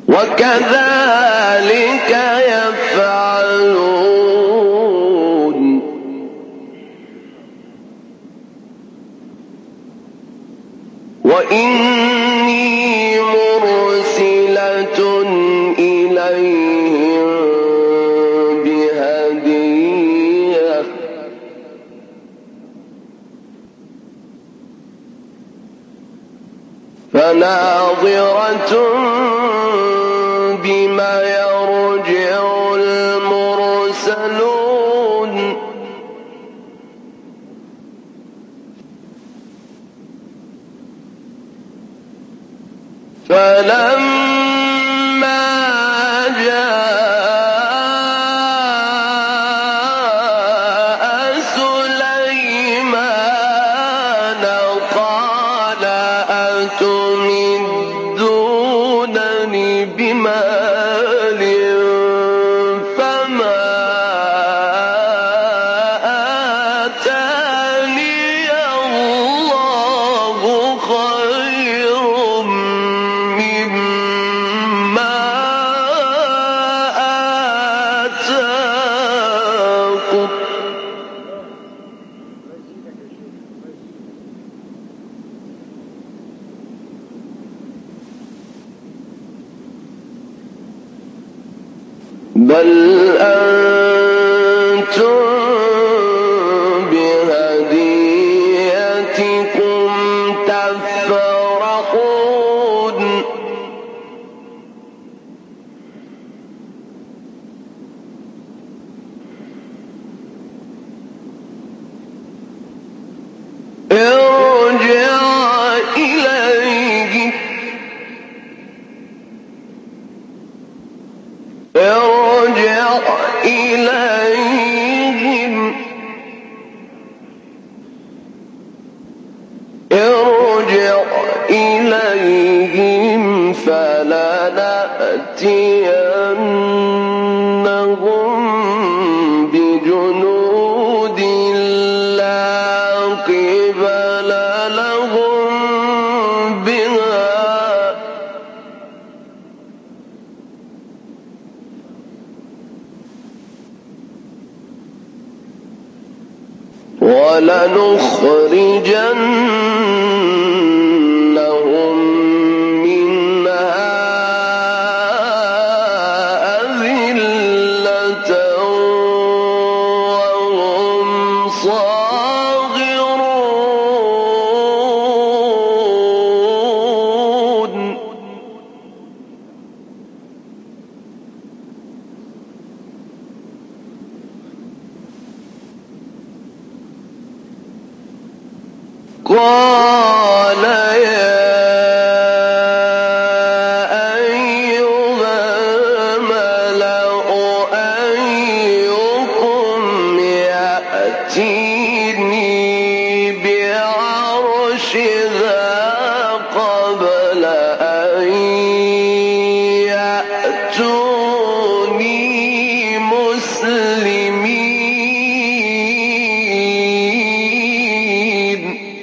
وكذلك يفعلون وإني مرسلة إليهم بهدية فناظرة بما يرجع المرسلون فلما جاء سليمان قال أتمدونني بمال فما آتاني الله خير مما آتاكم بل أنتم بهديتكم تفرحون ارجع إليهم فلنأتينهم بجنود لا قبل لهم بها ولنخرجنهم منها أذلة وهم صاغرون قال يا أيها الملأ أيكم يأتيني بعرشها قبل أن يأتوني مسلمين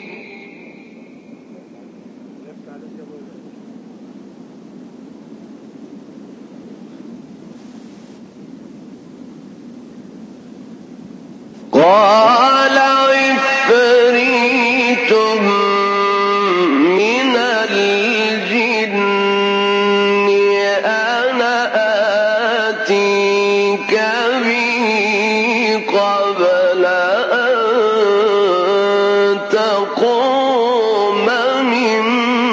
قال عفريت من الجن أنا آتيك به قبل أن تقوم من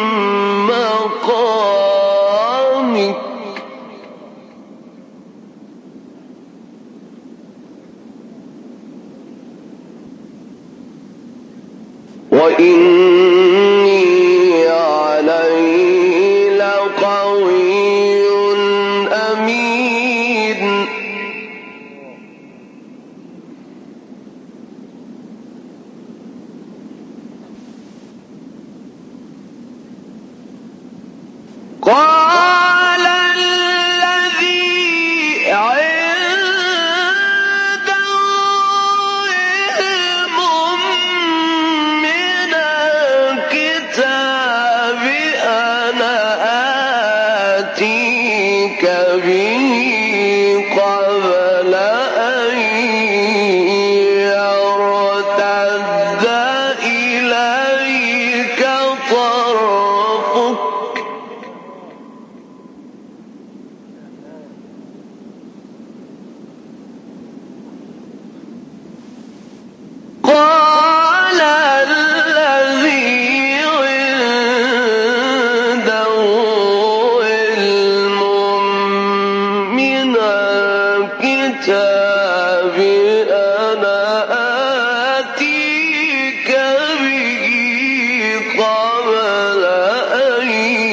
مقامك وإني عليه لقوي أمين قال الذي عنده علم من قبل أن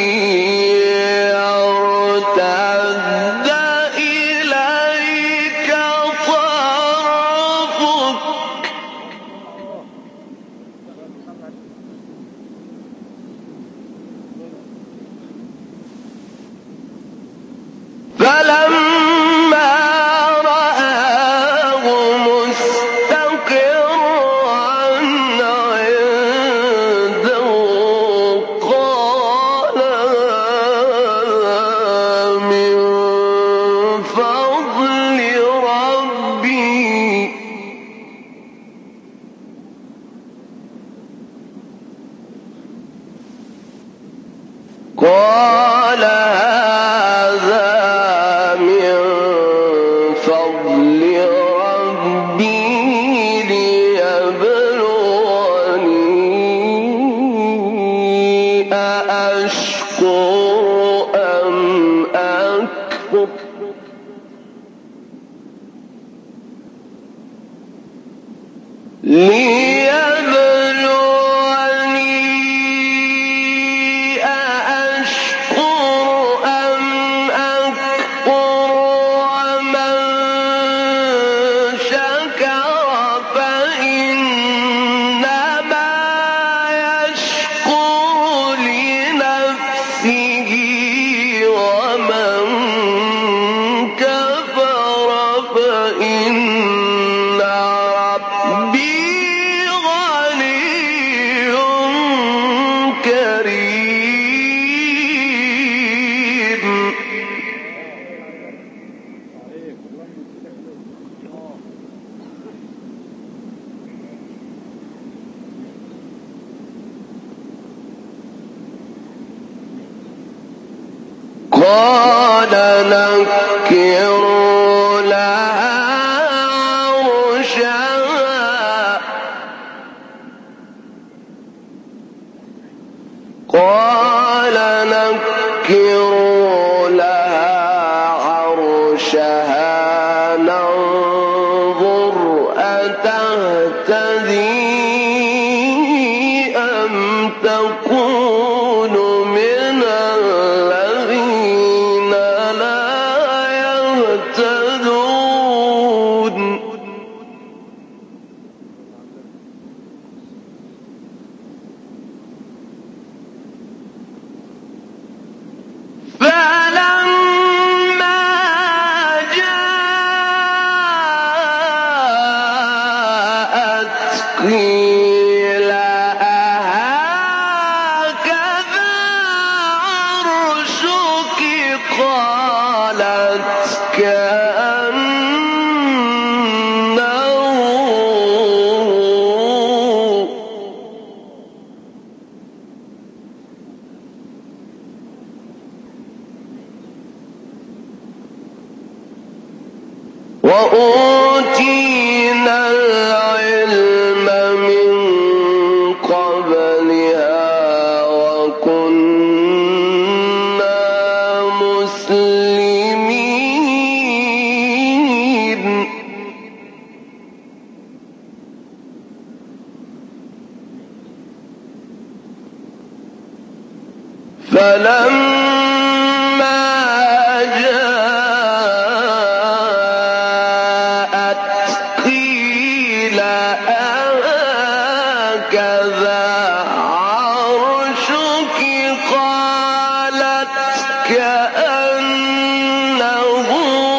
يرتد إليك طرفك فلما رآه مستقرا عنده قال من فضل ربي قال هذا من فضل ربي ليبلوني أأشكر أم أكفر قال نكروا لها عرشها قال نكروا لها عرشها ننظر أتهتدي أم تكون من الذين لا يهتدون فلما جاءت قيل أهكذا عرشك قالت كأنه وأوتينا العلم من قبلها وكنا مسلمين فلما جاءت قيل أهكذا عرشك قالت كأنه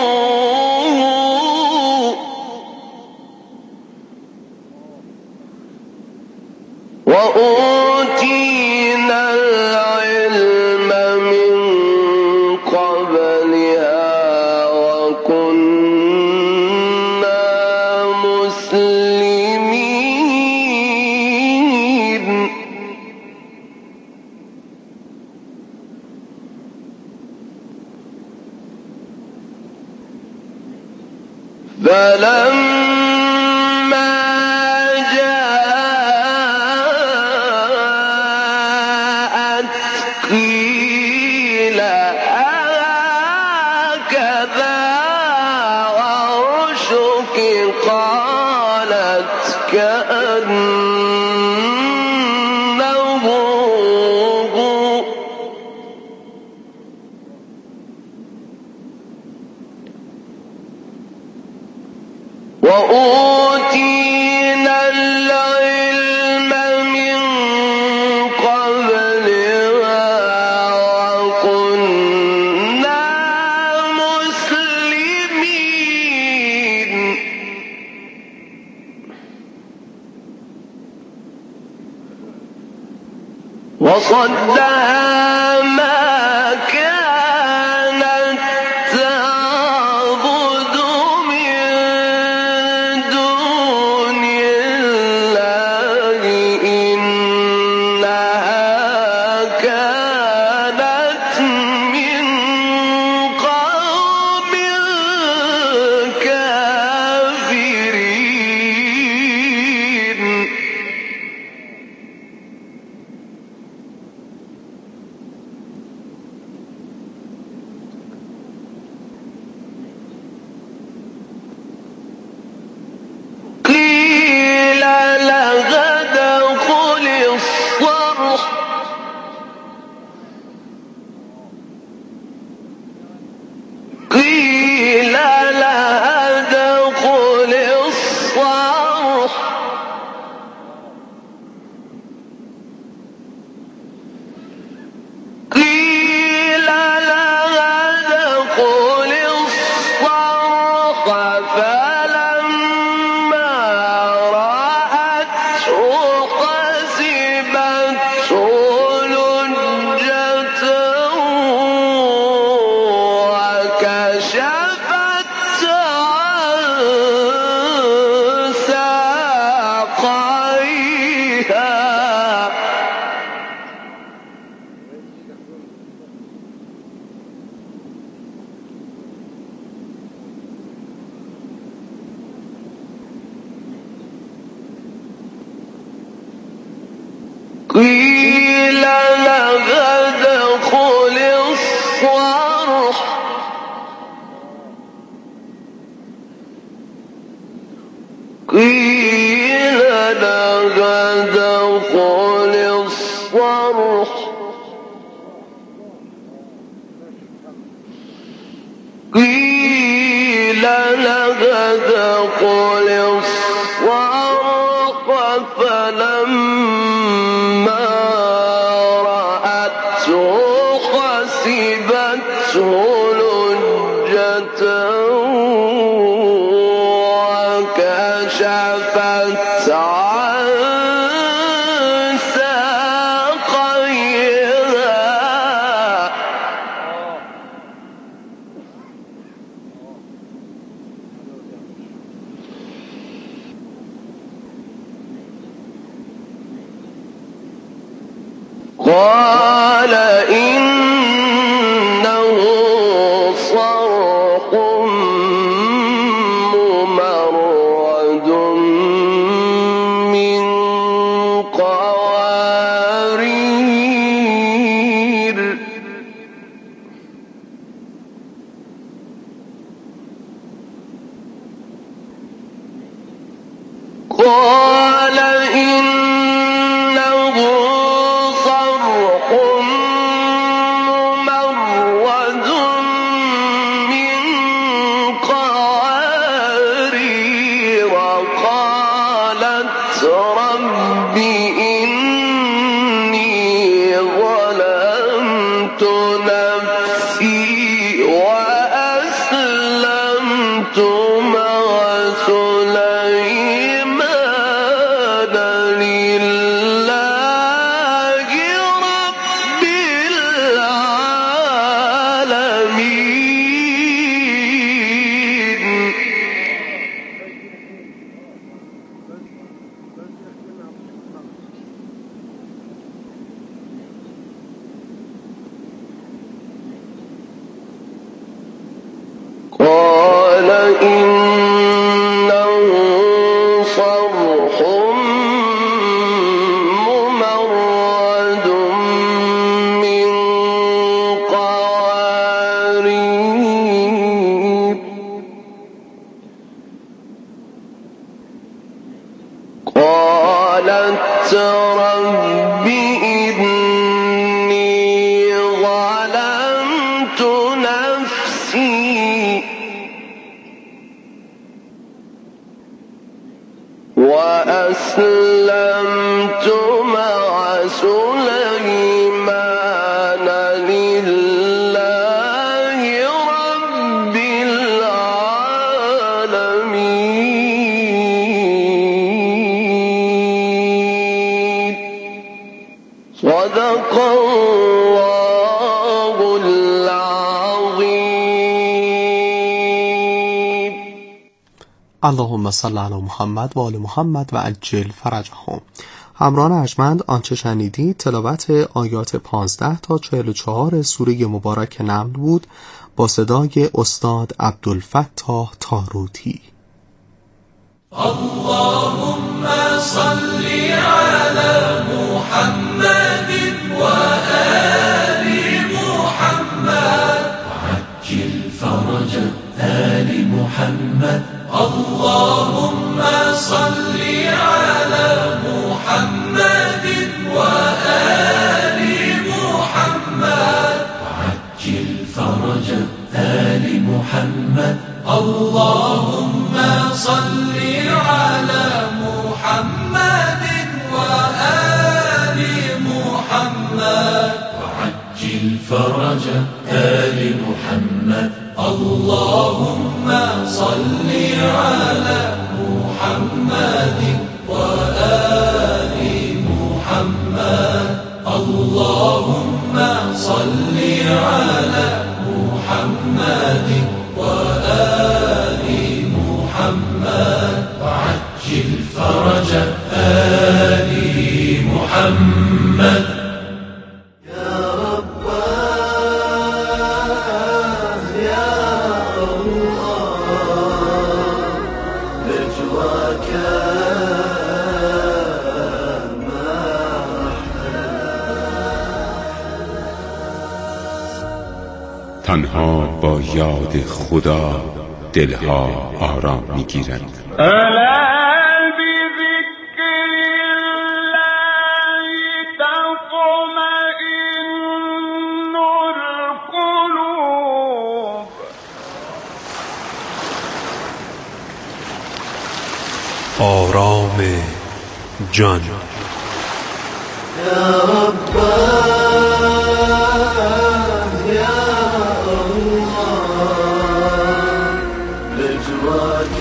وأوتينا العلم من قبلها وكنا مسلمين فلما جاءت قيل هكذا عرشك قالت كأنه وصدها ما كانت تعبد من دون الله إنها كانت من قوم كافرين قيل لها ادخل الصرح قيل لها ادخل الصرح قيل لها ادخل الصرح فلما رأته حسبته لجة وكشفت عن ساقيها قيل لها ادخل الصرح قيل لها ادخل الصرح قيل لها ادخل الصرح فلما رأته حسبته لجة وكشفت عن ساقيها قال إنه صرح ممرد من قوارير قال إنه صرح ممرد من قوارير قالت رب إني ظلمت نفسي وأسلمت مع سليمان لله رب العالمين قال إنه صرح ممرد من قوارير قالت رب إني ظلمت نفسي وأسلمت مع سليمان لله رب العالمين صدق الله العظیم. اللهم صل علی محمد و آل محمد و عجل فرجهم. همراهان ارجمند، آنچه شنیدید تلاوت آیات 15 تا 44 سوره مبارک نمل بود با صدای استاد عبدالفتاح تاروتی. اللهم صل على محمد و آل محمد وعجل فرج آل محمد. اللهم صل على محمد و آل محمد وعجل فرج آل محمد. اللهم صل على محمد وآل محمد وعجل فرج آل محمد. اللهم صل على محمد وآل محمد. اللهم صل على محمد وآل محمد وعجل فرج آل محمد. يا رب يا الله نجواك تنها با یاد خدا دلها آرام میگیرد. ألا بذكر الله تطمئن القلوب. آرام جان. يا رب يا الله نجواك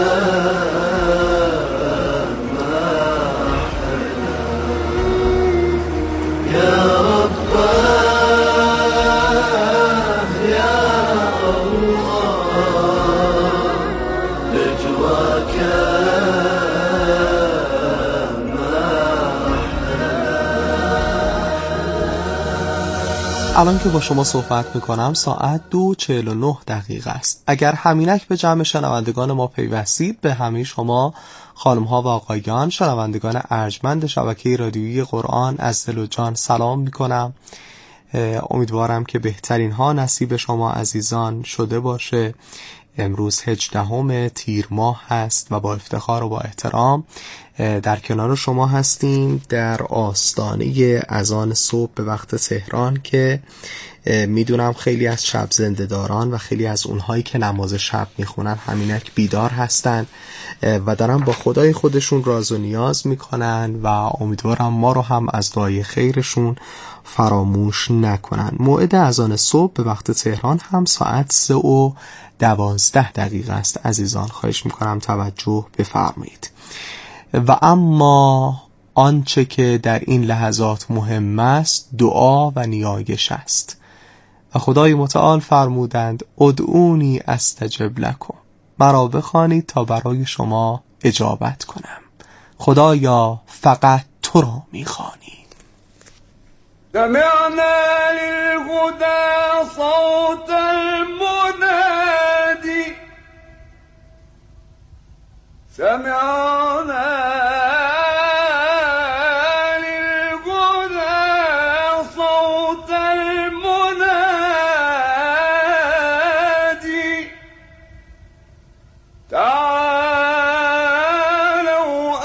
ما أحلى. يا رب يا الله نجواك الان که با شما صحبت میکنم ساعت 2:49 است. اگر همینک به جمع شنوندگان ما پیوستید، به همه شما خانم ها و آقایان شنوندگان ارجمند شبکه رادیویی قرآن از دل و جان سلام میکنم. امیدوارم که بهترین ها نصیب شما عزیزان شده باشه. امروز 18 تیر ماه هست و با افتخار و با احترام در کنار شما هستیم در آستانه اذان صبح به وقت تهران که میدونم خیلی از شب زنده‌داران و خیلی از اونهایی که نماز شب میخونن همینک بیدار هستن و دارن با خدای خودشون راز و نیاز میکنن و امیدوارم ما رو هم از دعای خیرشون فراموش نکنن. موعد اذان صبح به وقت تهران هم ساعت 3:12 است. عزیزان خواهش میکنم توجه بفرمایید. و اما آنچه که در این لحظات مهم است دعا و نیایش است و خدای متعال فرمودند ادعونی استجب لکم، مرا بخوانید تا برای شما اجابت کنم. خدایا فقط تو را میخوانیم. سمعنا للهدى صوت المنادي. سمعنا للهدى صوت المنادي. تعالوا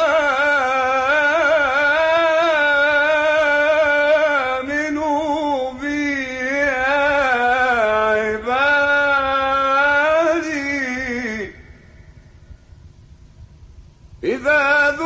آمنوا بي يا عبادي. إذا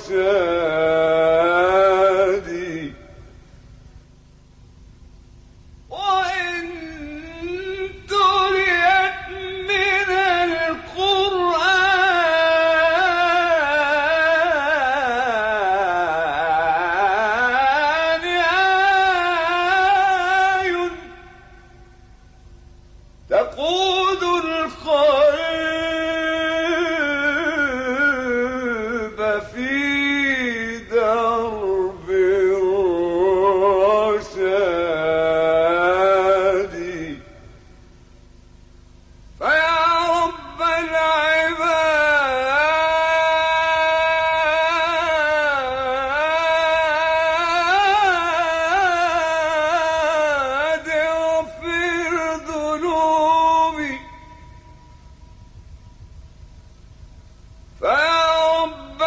رشادي وإن تريت من القرآن آي تقود القلب في درب الرشاد فيا رب العباد اغفر ذنوبي فيا رب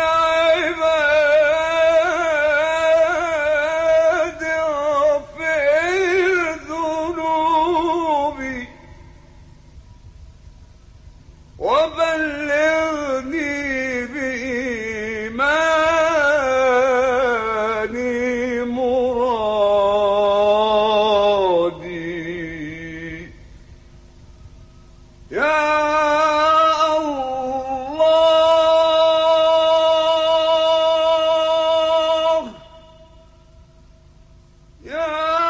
العباد اغفر ذنوبي وبلغني بإيماني مرادي يا الله يا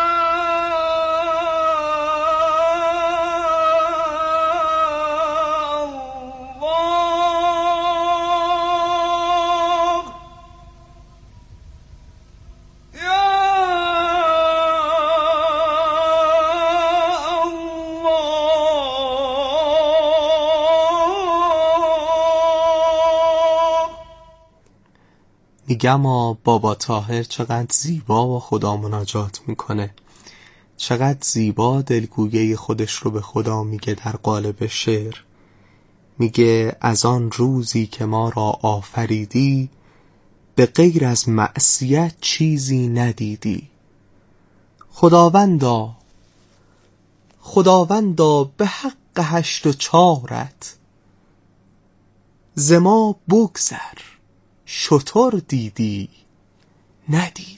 الله يا الله میگم بابا طاهر چقدر زیبا با خدا مناجات میکنه، چقدر زیبا دلگویه خودش رو به خدا میگه در قالب شعر. میگه از آن روزی که ما را آفریدی به غیر از معصیت چیزی ندیدی. خداوندا به حق 8 و 4ت ز ما بگذر شتر دیدی ندیدی.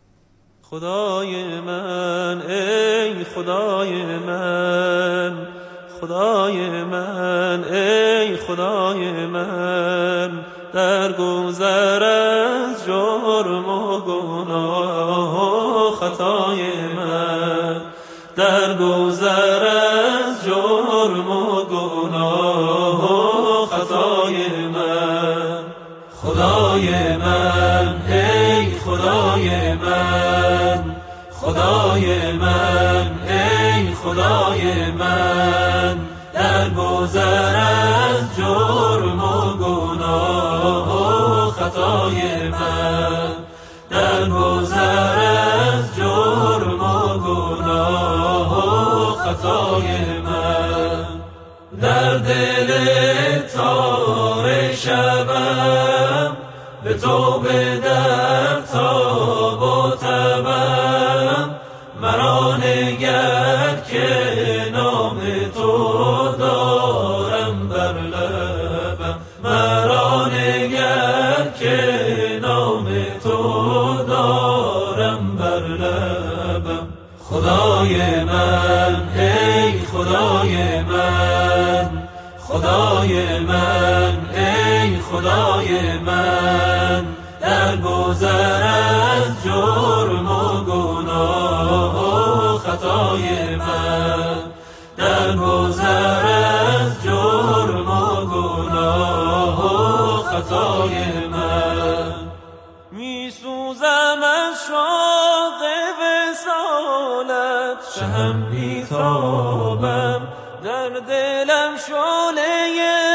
خدای من ای خدای من، خدای من ای خدای من، در گذر از جرم و گناه و خطای من، در گذر از جرم و گناه و خطای من. خدای من ای خدای من، خدای من ای خدای من، در گذر از جرم و گناه و خطای من، در گذر از جرم و گناه و خطای من. در دل تار شبم به توبه در تاب و تبم، مرا نگر که نام تو دارم بر لبم، مرا نگر که نام تو دارم بر لبم. خدای من ای خدای من، خدای من ای خدای من، در گذر از جرم و گناه و خطای من، در گذر از جرم و گناه و خطای من. می سوزم از شوق وصالت، شهم می تابم در دلم شعله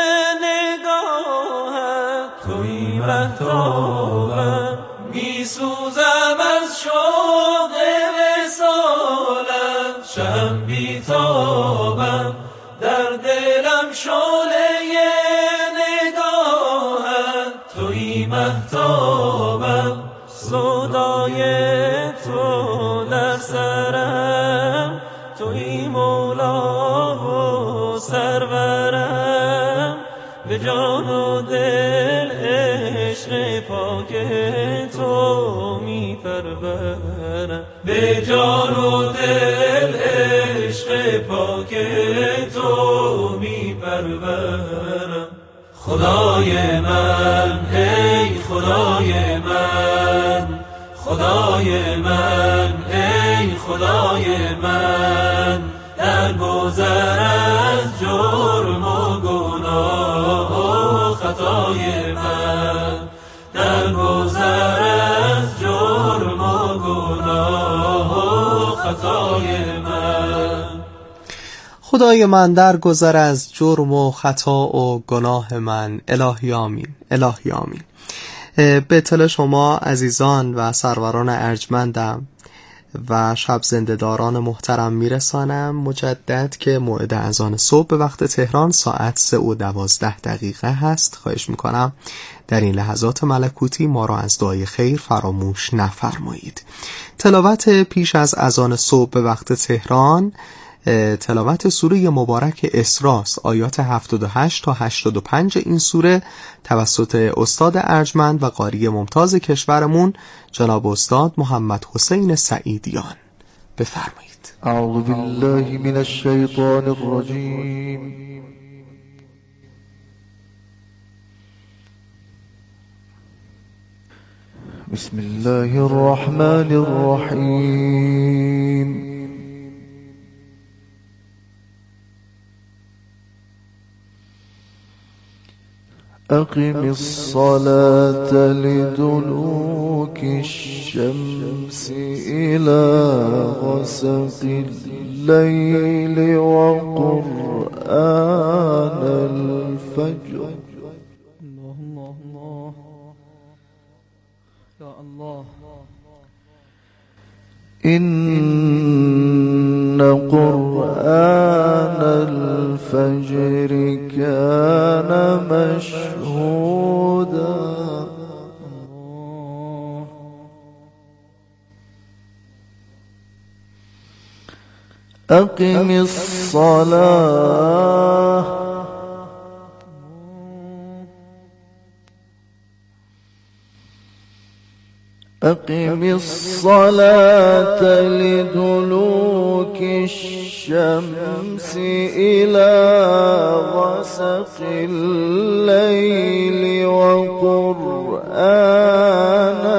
نگاهت، تویی مهتابم. می سوزم از شوق وصالت، شهم می تابم در دلم شعله نگاهت، تویی مهتابم. سودای تو در سرم، تویی مولا و پاک تو می پرورم، به جان و دل عشق پاک تو می پرورم. خدای من ای خدای من، خدای من ای خدای من، در گذر از جرم و گناه و خطای من، در گذر از جرم و گناه و خطای من. خدای من در گذر از جرم و خطا و گناه من. الهی آمین، الهی آمین. به اطلاع شما عزیزان و سروران ارجمندم و شب زنده‌داران محترم میرسانم مجدد که موعد اذان صبح به وقت تهران ساعت 3:12 هست. خواهش میکنم در این لحظات ملکوتی ما را از دعای خیر فراموش نفرمایید. تلاوت پیش از اذان صبح به وقت تهران تلاوت سوره مبارک اسراء، آیات 78 تا 85 این سوره توسط استاد ارجمند و قاری ممتاز کشورمون جناب استاد محمد حسین سعیدیان. بفرمایید. اعوذ بالله من الشیطان الرجیم. بسم الله الرحمن الرحیم. أقم الصلاة لدلوك الشمس إلى غسق الليل وقرآن الفجر. الله الله الله يا الله. إن قرآن الفجر كان مشهودا. أقم الصلاة أقم الصلاة لدلوك الشمس إلى غسق الليل وقرآن